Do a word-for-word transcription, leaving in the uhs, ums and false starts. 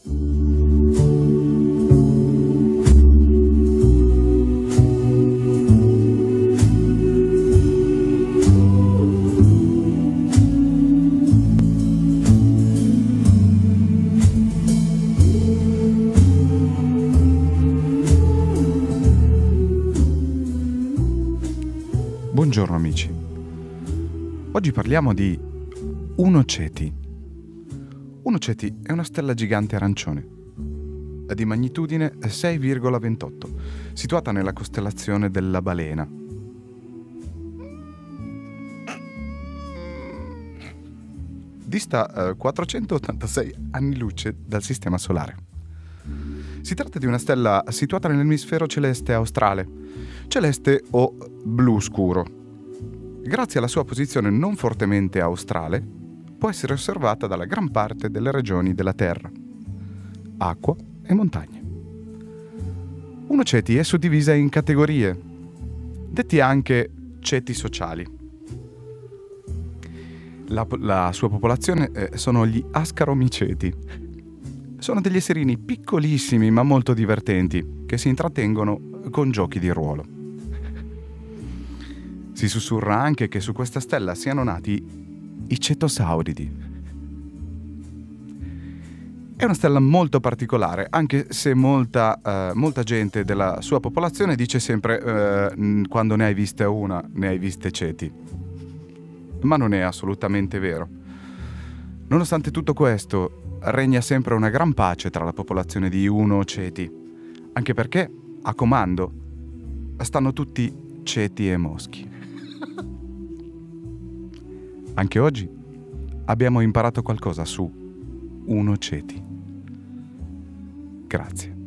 Buongiorno amici, oggi parliamo di Uno Ceti. Uno Ceti è una stella gigante arancione, è di magnitudine sei virgola ventotto, situata nella costellazione della Balena. Dista eh, quattrocentottantasei anni luce dal Sistema Solare. Si tratta di una stella situata nell'emisfero celeste australe, celeste o blu scuro. Grazie alla sua posizione non fortemente australe, può essere osservata dalla gran parte delle regioni della Terra, acqua e montagne. Uno Ceti è suddivisa in categorie, detti anche ceti sociali. La, la sua popolazione eh, sono gli Ascaromiceti. Sono degli esserini piccolissimi ma molto divertenti che si intrattengono con giochi di ruolo. Si sussurra anche che su questa stella siano nati i cetosauridi. È una stella molto particolare, anche se molta, eh, molta gente della sua popolazione dice sempre eh, quando ne hai viste una, ne hai viste ceti. Ma non è assolutamente vero. Nonostante tutto questo, regna sempre una gran pace tra la popolazione di Uno Ceti, anche perché, a comando, stanno tutti ceti e moschi. Anche oggi abbiamo imparato qualcosa su Uno Ceti. Grazie.